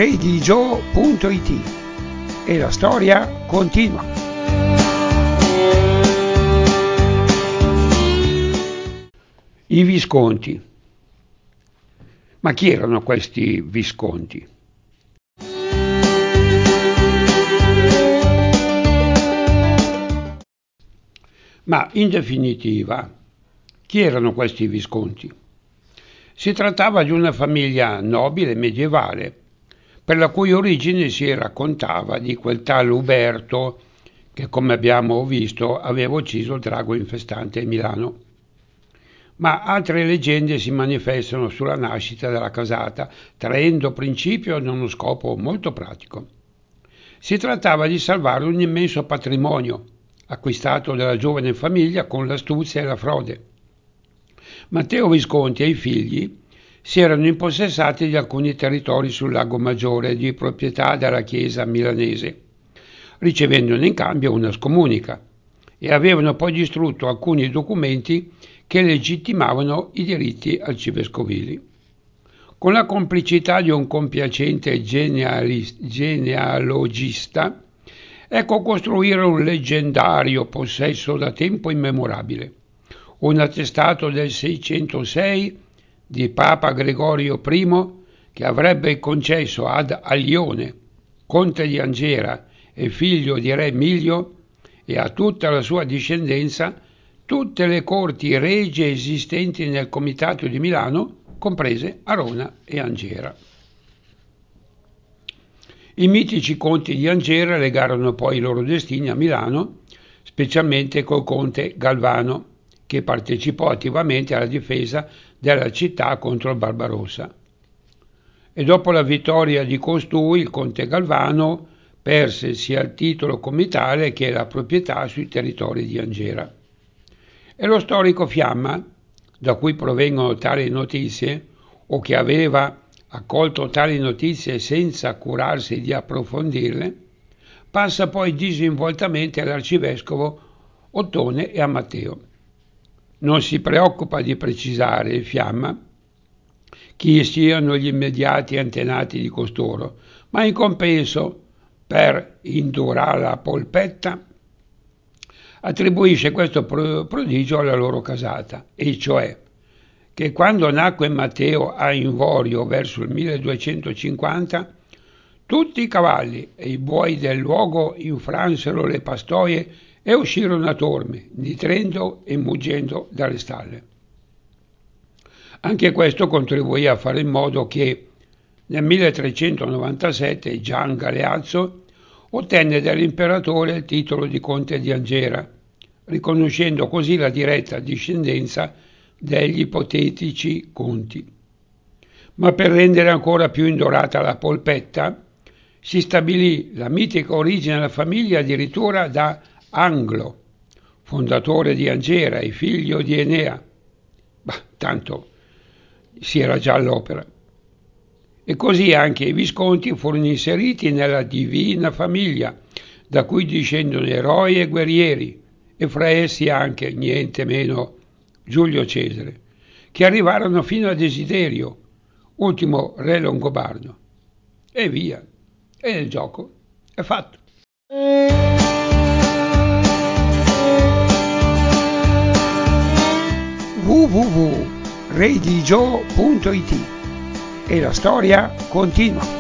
redigio.it e la storia continua. I Visconti. Ma chi erano questi Visconti? Ma in definitiva, chi erano questi Visconti? Si trattava di una famiglia nobile medievale, per la cui origine si raccontava di quel tal Uberto che, come abbiamo visto, aveva ucciso il drago infestante a Milano. Ma altre leggende si manifestano sulla nascita della casata, traendo principio da uno scopo molto pratico. Si trattava di salvare un immenso patrimonio, acquistato dalla giovane famiglia con l'astuzia e la frode. Matteo Visconti e i figli si erano impossessati di alcuni territori sul Lago Maggiore di proprietà della Chiesa milanese, ricevendone in cambio una scomunica, e avevano poi distrutto alcuni documenti che legittimavano i diritti arcivescovili. Con la complicità di un compiacente genealogista, ecco costruire un leggendario possesso da tempo immemorabile, un attestato del 606 di Papa Gregorio I che avrebbe concesso ad Aglione, conte di Angera e figlio di re Milio, e a tutta la sua discendenza tutte le corti regie esistenti nel Comitato di Milano, comprese Arona e Angera. I mitici conti di Angera legarono poi i loro destini a Milano, specialmente col conte Galvano, che partecipò attivamente alla difesa della città contro il Barbarossa. E dopo la vittoria di costui, il conte Galvano perse sia il titolo comitale che la proprietà sui territori di Angera. E lo storico Fiamma, da cui provengono tali notizie, o che aveva accolto tali notizie senza curarsi di approfondirle, passa poi disinvoltamente all'arcivescovo Ottone e a Matteo. Non si preoccupa di precisare il Fiamma chi siano gli immediati antenati di costoro, ma in compenso, per indurare la polpetta, attribuisce questo prodigio alla loro casata, e cioè che quando nacque Matteo a Invorio verso il 1250, tutti i cavalli e i buoi del luogo infransero le pastoie e uscirono a torme, nitrendo e muggendo dalle stalle. Anche questo contribuì a fare in modo che nel 1397 Gian Galeazzo ottenne dall'imperatore il titolo di conte di Angera, riconoscendo così la diretta discendenza degli ipotetici conti. Ma per rendere ancora più indorata la polpetta, si stabilì la mitica origine della famiglia addirittura da Anglo, fondatore di Angera e figlio di Enea. Tanto si era già all'opera. E così anche i Visconti furono inseriti nella divina famiglia, da cui discendono eroi e guerrieri, e fra essi anche, niente meno, Giulio Cesare, che arrivarono fino a Desiderio, ultimo re longobardo. E via, e il gioco è fatto. www.redigio.it e la storia continua.